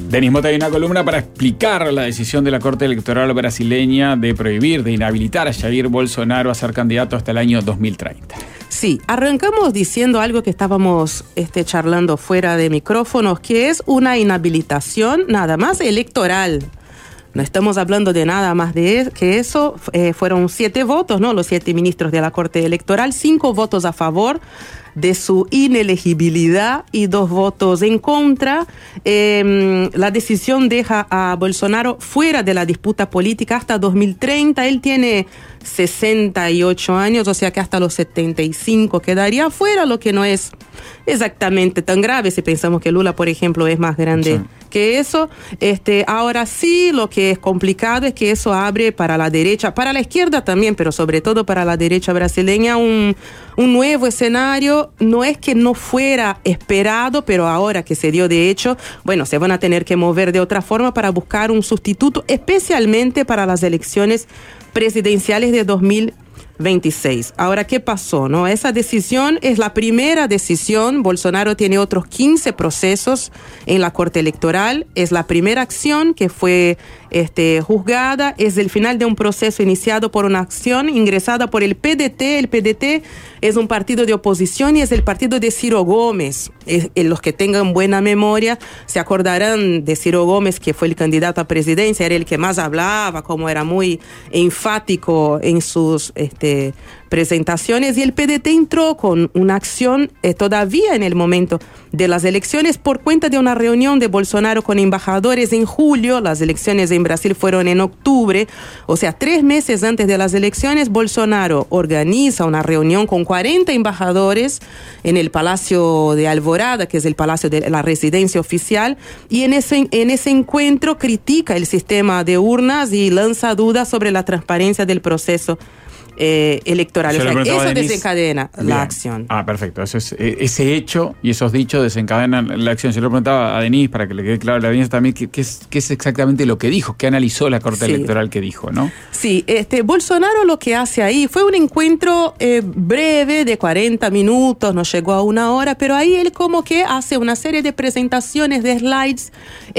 Denis Mota, hay una columna para explicar la decisión de la Corte Electoral brasileña de prohibir, de inhabilitar a Jair Bolsonaro a ser candidato hasta el año 2030. Sí, arrancamos diciendo algo que estábamos charlando fuera de micrófonos, que es una inhabilitación nada más electoral. No estamos hablando de nada más que eso. Fueron 7 votos, ¿no? Los 7 ministros de la Corte Electoral, 5 votos a favor de su inelegibilidad y 2 votos en contra. La decisión deja a Bolsonaro fuera de la disputa política hasta 2030. Él tiene 68 años, o sea que hasta los 75 quedaría fuera, lo que no es exactamente tan grave si pensamos que Lula, por ejemplo, es más grande que eso. Ahora sí, lo que es complicado es que eso abre para la derecha, para la izquierda también, pero sobre todo para la derecha brasileña, un nuevo escenario. No es que no fuera esperado, pero ahora que se dio de hecho, bueno, se van a tener que mover de otra forma para buscar un sustituto, especialmente para las elecciones presidenciales de 2026. Ahora, ¿qué pasó? ¿No? Esa decisión es la primera decisión. Bolsonaro tiene otros 15 procesos en la Corte Electoral. Es la primera acción que fue juzgada. Es el final de un proceso iniciado por una acción ingresada por el PDT. El PDT es un partido de oposición y es el partido de Ciro Gómez. Los que tengan buena memoria se acordarán de Ciro Gómez, que fue el candidato a presidencia, era el que más hablaba, como era muy enfático en sus presentaciones, y el PDT entró con una acción todavía en el momento de las elecciones por cuenta de una reunión de Bolsonaro con embajadores en julio. Las elecciones en Brasil fueron en octubre, o sea, 3 meses antes de las elecciones. Bolsonaro organiza una reunión con 40 embajadores en el Palacio de Alvorada, que es el palacio de la residencia oficial, y en ese encuentro critica el sistema de urnas y lanza dudas sobre la transparencia del proceso electoral. O sea, eso desencadena la acción. Perfecto. Ese hecho y esos dichos desencadenan la acción. Yo le preguntaba a Denis, para que le quede claro a la audiencia también, qué es exactamente lo que dijo, qué analizó la Corte Electoral que dijo, ¿no? Sí, Bolsonaro lo que hace ahí fue un encuentro breve de 40 minutos, no llegó a 1 hora, pero ahí él como que hace una serie de presentaciones, de slides,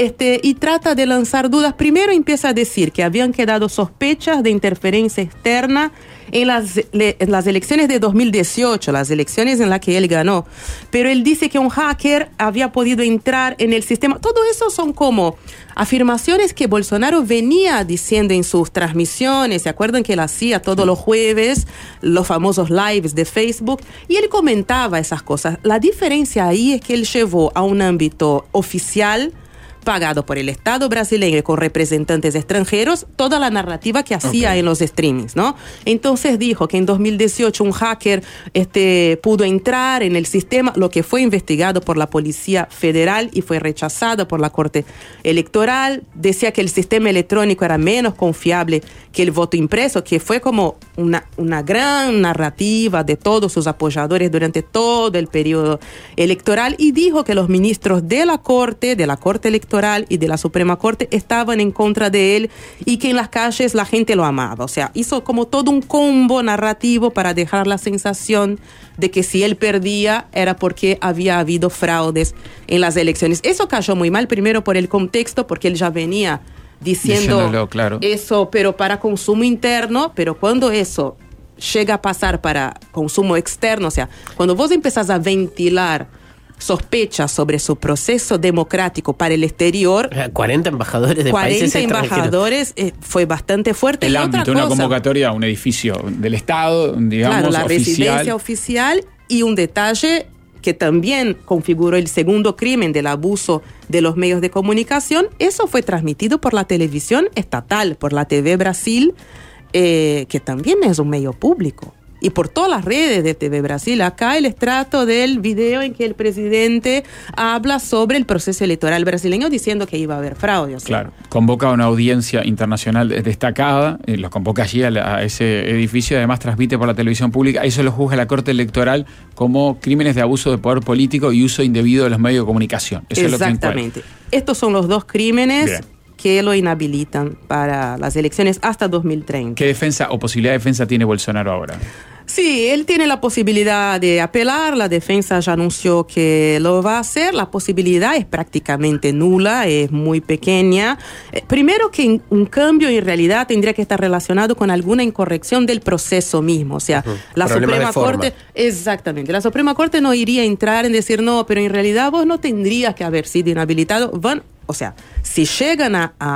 y trata de lanzar dudas. Primero empieza a decir que habían quedado sospechas de interferencia externa en las elecciones de 2018, las elecciones en las que él ganó. Pero él dice que un hacker había podido entrar en el sistema. Todo eso son como afirmaciones que Bolsonaro venía diciendo en sus transmisiones. ¿Se acuerdan que él hacía todos los jueves los famosos lives de Facebook? Y él comentaba esas cosas. La diferencia ahí es que él llevó a un ámbito oficial, pagado por el Estado brasileño con representantes extranjeros, toda la narrativa que hacía en los streamings, ¿no? Entonces dijo que en 2018 un hacker pudo entrar en el sistema, lo que fue investigado por la Policía Federal y fue rechazado por la Corte Electoral. Decía que el sistema electrónico era menos confiable que el voto impreso, que fue como una gran narrativa de todos sus apoyadores durante todo el periodo electoral, y dijo que los ministros de la Corte Electoral y de la Suprema Corte estaban en contra de él y que en las calles la gente lo amaba. O sea, hizo como todo un combo narrativo para dejar la sensación de que si él perdía era porque había habido fraudes en las elecciones. Eso cayó muy mal, primero por el contexto, porque él ya venía diciendo eso, pero para consumo interno. Pero cuando eso llega a pasar para consumo externo, o sea, cuando vos empezás a ventilar sospechas sobre su proceso democrático para el exterior. 40 embajadores de países extranjeros. 40 embajadores, fue bastante fuerte. El ámbito, una convocatoria a un edificio del Estado, digamos, claro, la oficial. Residencia oficial. Y un detalle que también configuró el segundo crimen del abuso de los medios de comunicación, eso fue transmitido por la televisión estatal, por la TV Brasil, que también es un medio público. Y por todas las redes de TV Brasil. Acá el extracto del video en que el presidente habla sobre el proceso electoral brasileño diciendo que iba a haber fraude. O sea. Claro, convoca a una audiencia internacional destacada, los convoca allí a ese edificio, además transmite por la televisión pública. Eso lo juzga la Corte Electoral como crímenes de abuso de poder político y uso indebido de los medios de comunicación. Eso exactamente. Estos son los 2 crímenes. Bien. Que lo inhabilitan para las elecciones hasta 2030. ¿Qué defensa o posibilidad de defensa tiene Bolsonaro ahora? Sí, él tiene la posibilidad de apelar, la defensa ya anunció que lo va a hacer, la posibilidad es prácticamente nula, es muy pequeña. Primero que un cambio en realidad tendría que estar relacionado con alguna incorrección del proceso mismo, o sea, la Suprema Corte, exactamente, la Suprema Corte no iría a entrar en decir no, pero en realidad vos no tendrías que haber sido inhabilitado, o sea, si llegan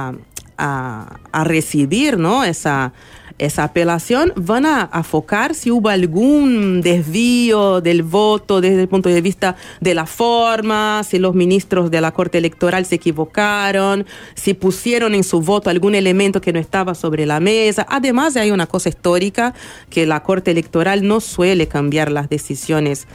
a recibir, ¿no?, esa apelación, van a enfocar si hubo algún desvío del voto desde el punto de vista de la forma, si los ministros de la Corte Electoral se equivocaron, si pusieron en su voto algún elemento que no estaba sobre la mesa. Además, hay una cosa histórica, que la Corte Electoral no suele cambiar las decisiones,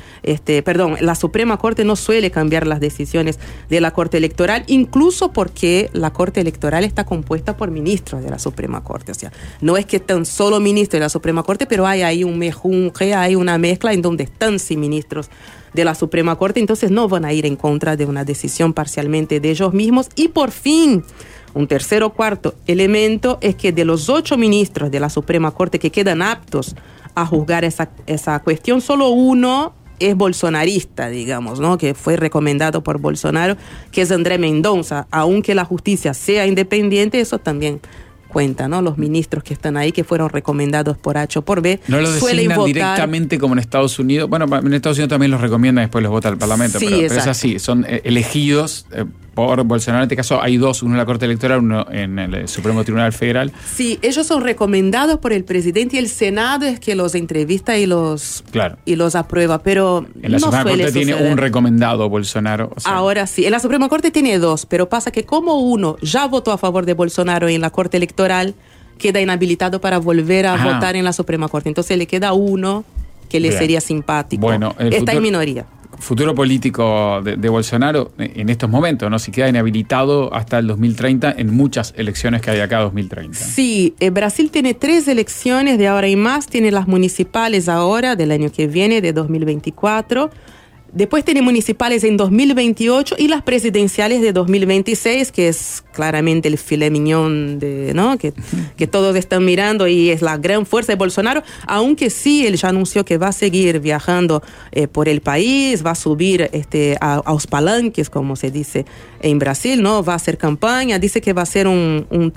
la Suprema Corte no suele cambiar las decisiones de la Corte Electoral, incluso porque la Corte Electoral está compuesta por ministros de la Suprema Corte. O sea, no es que están solo ministros de la Suprema Corte, pero hay ahí un mejunje, hay una mezcla en donde están sí ministros de la Suprema Corte, entonces no van a ir en contra de una decisión parcialmente de ellos mismos. Y por fin, un tercer o cuarto elemento es que de los 8 ministros de la Suprema Corte que quedan aptos a juzgar esa cuestión, solo uno es bolsonarista, digamos, ¿no?, que fue recomendado por Bolsonaro, que es André Mendonça. Aunque la justicia sea independiente, eso también cuenta, ¿no? Los ministros que están ahí, que fueron recomendados por H o por B, no lo designan directamente como en Estados Unidos. Bueno, en Estados Unidos también los recomiendan y después los vota el Parlamento, sí, pero es así, son elegidos por Bolsonaro. En este caso hay 2, uno en la Corte Electoral, uno en el Supremo Tribunal Federal. Sí, ellos son recomendados por el presidente y el Senado es que los entrevista y los aprueba, pero en la Suprema Corte tiene un recomendado Bolsonaro. O sea. Ahora sí, en la Suprema Corte tiene 2, pero pasa que como uno ya votó a favor de Bolsonaro en la Corte Electoral, queda inhabilitado para volver a votar en la Suprema Corte. Entonces le queda uno que le sería simpático. Bueno, está en minoría. Futuro político de Bolsonaro en estos momentos, ¿no? Si queda inhabilitado hasta el 2030 en muchas elecciones que hay acá 2030. Sí, Brasil tiene 3 elecciones de ahora y más, tiene las municipales ahora del año que viene, de 2024. Después tiene municipales en 2028 y las presidenciales de 2026, que es claramente el filet mignon ¿no?, que todos están mirando y es la gran fuerza de Bolsonaro, aunque sí, él ya anunció que va a seguir viajando por el país, va a subir a los palanques, como se dice en Brasil, ¿no? Va a hacer campaña, dice que va a ser un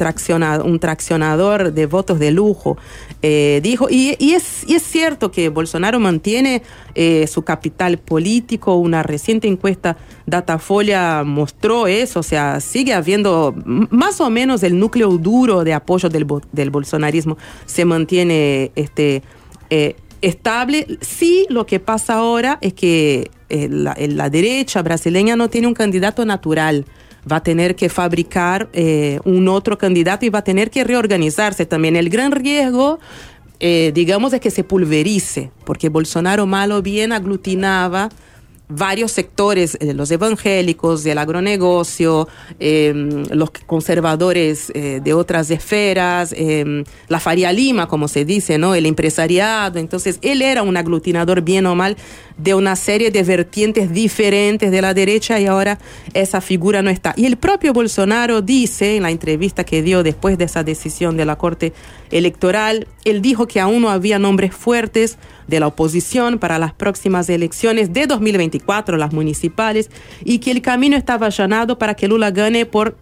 traccionador de votos de lujo, dijo, y es cierto que Bolsonaro mantiene su capital político. Una reciente encuesta Datafolha mostró eso, o sea, sigue habiendo más o menos el núcleo duro de apoyo del bolsonarismo se mantiene estable. Sí, lo que pasa ahora es que la derecha brasileña no tiene un candidato natural, va a tener que fabricar un otro candidato y va a tener que reorganizarse también. El gran riesgo, digamos, es que se pulverice, porque Bolsonaro mal o bien aglutinaba varios sectores, los evangélicos, del agronegocio, los conservadores de otras esferas, la Faria Lima, como se dice, ¿no?, el empresariado. Entonces, él era un aglutinador, bien o mal, de una serie de vertientes diferentes de la derecha, y ahora esa figura no está. Y el propio Bolsonaro dice, en la entrevista que dio después de esa decisión de la Corte Electoral, él dijo que aún no había nombres fuertes de la oposición para las próximas elecciones de 2024, las municipales, y que el camino estaba allanado para que Lula gane por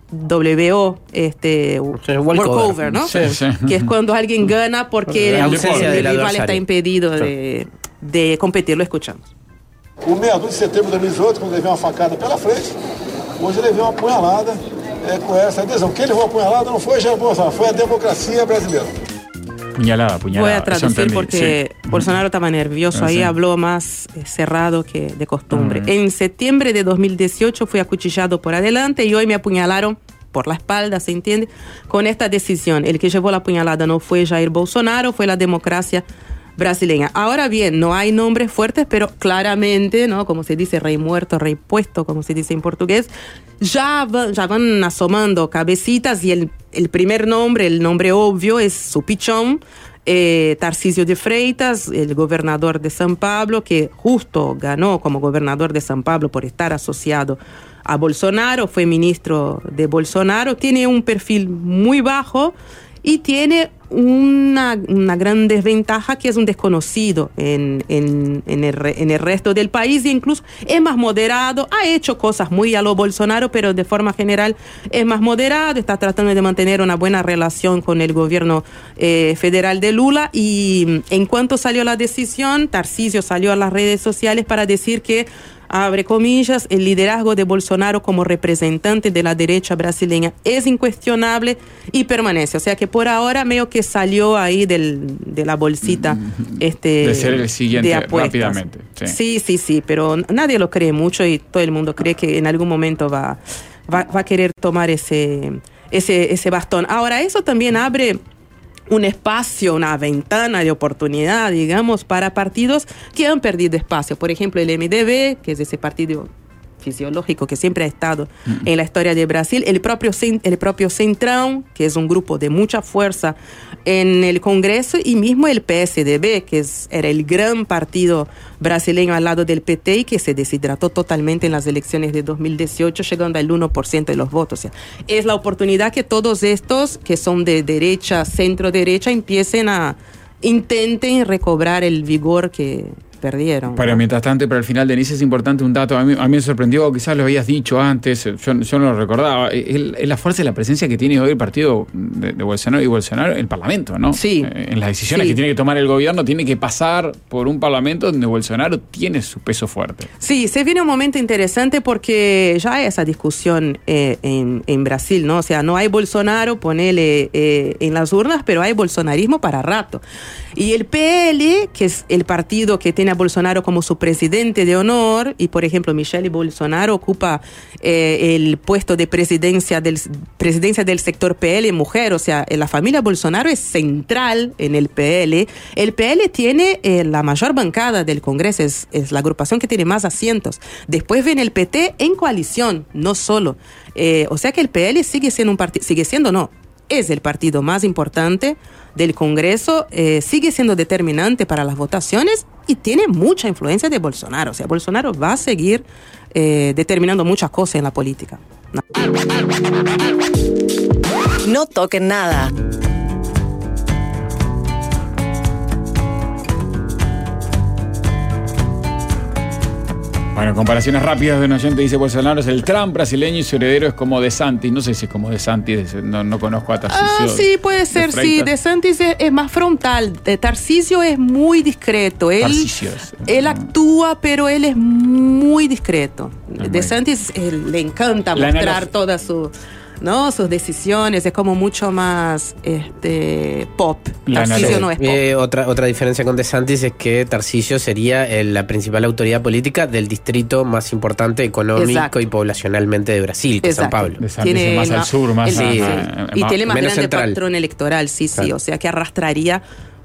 walkover, ¿no? Sí. Que es cuando alguien gana porque el rival está impedido de competir. Lo escuchamos. O meados de setembro de 2018, quando levei uma facada pela frente, hoje levei uma apunhalada com essa adesão. Quem levou a apunhalada não foi Jair Bolsonaro, foi a democracia brasileira. Puñalada. Voy a traducir porque Bolsonaro estaba nervioso, ahí habló más cerrado que de costumbre. En septiembre de 2018 fui acuchillado por adelante y hoy me apuñalaron por la espalda, ¿se entiende? Con esta decisión, el que llevó la puñalada no fue Jair Bolsonaro, fue la democracia brasileña. Ahora bien, no hay nombres fuertes, pero claramente, ¿no?, como se dice, rey muerto, rey puesto, como se dice en portugués, ya van asomando cabecitas, y el primer nombre, el nombre obvio, es su pichón, Tarcísio de Freitas, el gobernador de São Paulo, que justo ganó como gobernador de São Paulo por estar asociado a Bolsonaro, fue ministro de Bolsonaro, tiene un perfil muy bajo. y tiene una gran desventaja que es un desconocido en el resto del país, e incluso es más moderado, ha hecho cosas muy a lo Bolsonaro, pero de forma general es más moderado, está tratando de mantener una buena relación con el gobierno federal de Lula, y en cuanto salió la decisión, Tarcísio salió a las redes sociales para decir que, abre comillas, el liderazgo de Bolsonaro como representante de la derecha brasileña es incuestionable y permanece. O sea que por ahora medio que salió ahí de la bolsita de ser el siguiente de apuestas. Rápidamente. Sí, pero nadie lo cree mucho y todo el mundo cree que en algún momento va a querer tomar ese bastón. Ahora, eso también abre un espacio, una ventana de oportunidad, digamos, para partidos que han perdido espacio. Por ejemplo, el MDB, que es ese partido fisiológico que siempre ha estado en la historia de Brasil, el propio Centrão, que es un grupo de mucha fuerza en el Congreso, y mismo el PSDB, que era el gran partido brasileño al lado del PT y que se deshidrató totalmente en las elecciones de 2018, llegando al 1% de los votos. O sea, es la oportunidad que todos estos que son de derecha, centro-derecha, intenten recobrar el vigor que perdieron. Pero mientras tanto, para el final, Denise, es importante un dato. A mí me sorprendió, quizás lo habías dicho antes, yo no lo recordaba. Es la fuerza y la presencia que tiene hoy el partido de Bolsonaro y Bolsonaro en el Parlamento, ¿no? Sí. En las decisiones que tiene que tomar el gobierno, tiene que pasar por un Parlamento donde Bolsonaro tiene su peso fuerte. Sí, se viene un momento interesante porque ya hay esa discusión en Brasil, ¿no? O sea, no hay Bolsonaro, ponele en las urnas, pero hay bolsonarismo para rato. Y el PL, que es el partido que tiene a Bolsonaro como su presidente de honor, y por ejemplo Michelle Bolsonaro ocupa el puesto de presidencia del sector PL mujer, o sea, la familia Bolsonaro es central en el PL. El PL tiene la mayor bancada del Congreso, es la agrupación que tiene más asientos. Después viene el PT en coalición, no solo. O sea que el PL sigue siendo es el partido más importante del Congreso, sigue siendo determinante para las votaciones y tiene mucha influencia de Bolsonaro. O sea, Bolsonaro va a seguir determinando muchas cosas en la política. No toquen nada. Bueno, comparaciones rápidas de un oyente dice: Bolsonaro es el Trump brasileño y su heredero es como DeSantis. No sé si es como DeSantis, no conozco a Tarcísio. Sí, puede ser, sí. DeSantis es más frontal. Tarcísio es muy discreto. Él actúa, pero él es muy discreto. DeSantis le encanta mostrar toda sus decisiones, es como mucho más pop. Tarcísio no es pop. Otra diferencia con DeSantis es que Tarcísio sería la principal autoridad política del distrito más importante económico y poblacionalmente de Brasil, que es San Pablo. DeSantis tiene más al sur, más y tiene más grande patrón electoral, claro. O sea que arrastraría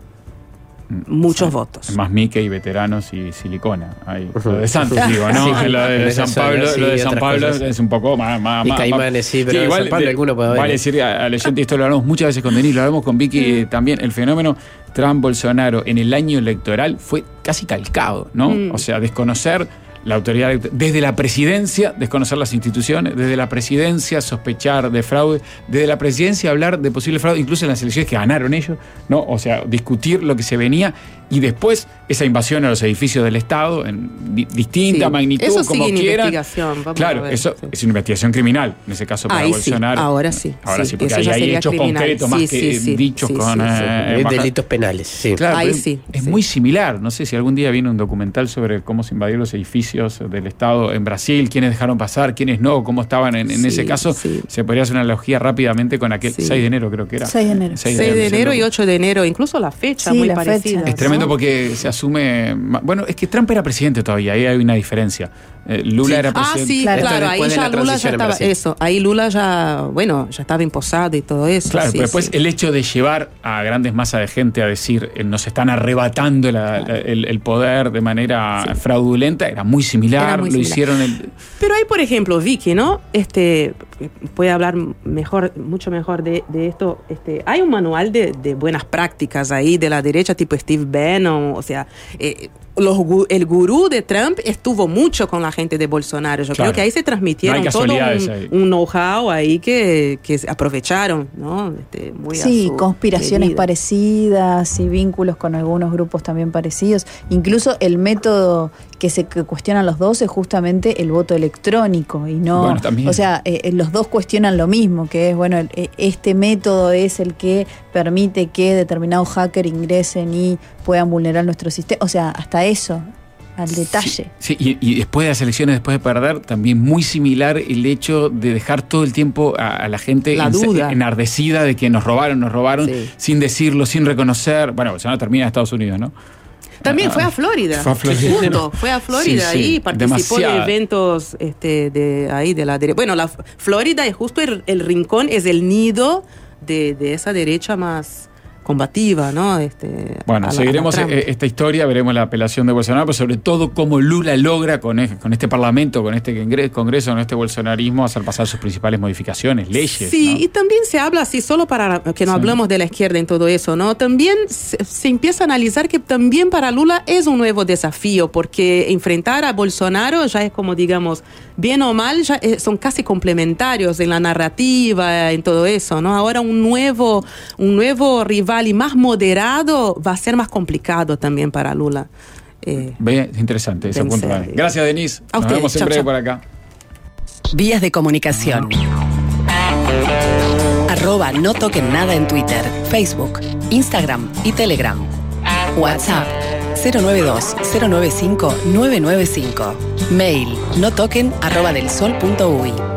muchos votos. Más Mickey, veteranos y silicona. Ahí, lo de Santos, digo, ¿no? Sí, lo de San Pablo, es un poco más. Y Caimanes, sí, pero igual, San Pablo alguno puede haber. Vale decir al oyente, esto lo hablamos muchas veces con Denis, lo hablamos con Vicky también, el fenómeno Trump-Bolsonaro en el año electoral fue casi calcado, ¿no? O sea, desconocer la autoridad, desde la presidencia, desconocer las instituciones, desde la presidencia sospechar de fraude, desde la presidencia hablar de posible fraude, incluso en las elecciones que ganaron ellos, ¿no? O sea, discutir lo que se venía y después esa invasión a los edificios del Estado en distinta magnitud, eso como quieran. Claro, eso es una investigación criminal, en ese caso para Bolsonaro. Ahora sí, porque ahí hay hechos concretos más que dichos con delitos penales. Sí. Claro, es muy similar. No sé si algún día viene un documental sobre cómo se invadieron los edificios del Estado en Brasil, quiénes dejaron pasar, quiénes no, cómo estaban en ese caso. Se podría hacer una analogía rápidamente con aquel 6 de enero, creo que era. 6 de enero. 6 de enero y 8 de enero, incluso la fecha muy parecida. Es tremendo porque se asume. Bueno, es que Trump era presidente todavía, ahí hay una diferencia. Lula era presidente. Claro, ahí ya Lula ya estaba. Ahí Lula ya estaba imposado y todo eso. Claro, pero después el hecho de llevar a grandes masas de gente a decir nos están arrebatando el poder de manera fraudulenta era muy similar, hicieron. Pero hay, por ejemplo, Vicky, ¿no? Puede hablar mucho mejor de esto. Hay un manual de buenas prácticas ahí de la derecha, tipo Steve Bannon, o sea, el gurú de Trump estuvo mucho con la gente de Bolsonaro. Yo creo que ahí se transmitieron todo un know-how ahí que aprovecharon, ¿no? Muy sí, conspiraciones parecidas y vínculos con algunos grupos también parecidos. Incluso el método que cuestionan los dos es justamente el voto electrónico y no, o sea, los dos cuestionan lo mismo, que es, bueno, este método es el que permite que determinados hackers ingresen y puedan vulnerar nuestro sistema, o sea, hasta eso, al detalle. Sí, y después de las elecciones, después de perder, también muy similar el hecho de dejar todo el tiempo a la gente enardecida de que nos robaron, sin decirlo, sin reconocer. Bueno, Bolsonaro termina en Estados Unidos, ¿no? También fue a Florida. Fue a Florida y participó de eventos de la derecha. Bueno, la Florida es justo el rincón, es el nido de esa derecha más combativa, ¿no? Bueno, seguiremos esta historia, veremos la apelación de Bolsonaro, pero sobre todo cómo Lula logra con este parlamento, con este congreso, con este bolsonarismo, hacer pasar sus principales modificaciones, leyes. Sí, ¿no? Y también se habla así, solo para que no hablemos de la izquierda en todo eso, ¿no? También se empieza a analizar que también para Lula es un nuevo desafío, porque enfrentar a Bolsonaro ya es como, digamos, bien o mal, ya son casi complementarios en la narrativa, en todo eso, ¿no? Ahora un nuevo rival y más moderado va a ser más complicado también para Lula. Interesante ese punto. Gracias, Denise. Nos vemos en breve por acá. Vías de comunicación. @no toquen nada en Twitter, Facebook, Instagram y Telegram. WhatsApp 092-095-995. Mail notoquen@delsol.uy.